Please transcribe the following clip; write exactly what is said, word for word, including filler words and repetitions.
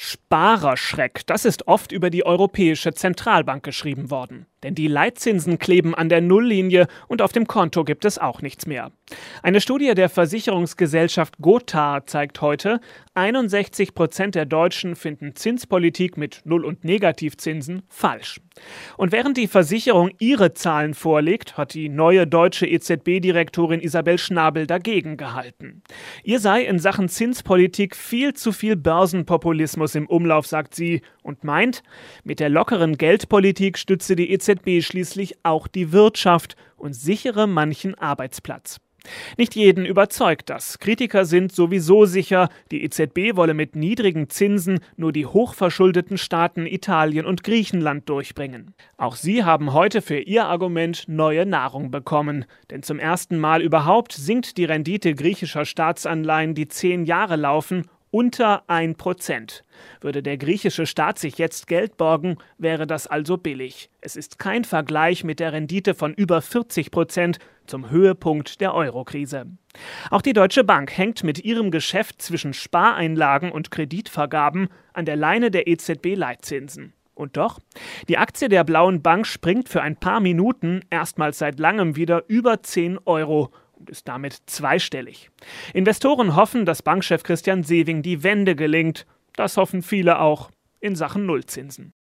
Sparerschreck, das ist oft über die Europäische Zentralbank geschrieben worden. Denn die Leitzinsen kleben an der Nulllinie und auf dem Konto gibt es auch nichts mehr. Eine Studie der Versicherungsgesellschaft Gothaer zeigt heute, einundsechzig Prozent der Deutschen finden Zinspolitik mit Null- und Negativzinsen falsch. Und während die Versicherung ihre Zahlen vorlegt, hat die neue deutsche E Z B-Direktorin Isabel Schnabel dagegen gehalten. Ihr sei in Sachen Zinspolitik viel zu viel Börsenpopulismus im Umlauf, sagt sie, und meint, mit der lockeren Geldpolitik stütze die E Z B schließlich auch die Wirtschaft und sichere manchen Arbeitsplatz. Nicht jeden überzeugt das. Kritiker sind sowieso sicher, die E Z B wolle mit niedrigen Zinsen nur die hochverschuldeten Staaten Italien und Griechenland durchbringen. Auch sie haben heute für ihr Argument neue Nahrung bekommen. Denn zum ersten Mal überhaupt sinkt die Rendite griechischer Staatsanleihen, die zehn Jahre laufen, unter ein Prozent. Würde der griechische Staat sich jetzt Geld borgen, wäre das also billig. Es ist kein Vergleich mit der Rendite von über vierzig Prozent zum Höhepunkt der Eurokrise. Auch die Deutsche Bank hängt mit ihrem Geschäft zwischen Spareinlagen und Kreditvergaben an der Leine der E Z B-Leitzinsen. Und doch, die Aktie der Blauen Bank springt für ein paar Minuten erstmals seit langem wieder über zehn Euro. Und ist damit zweistellig. Investoren hoffen, dass Bankchef Christian Sewing die Wende gelingt. Das hoffen viele auch in Sachen Nullzinsen.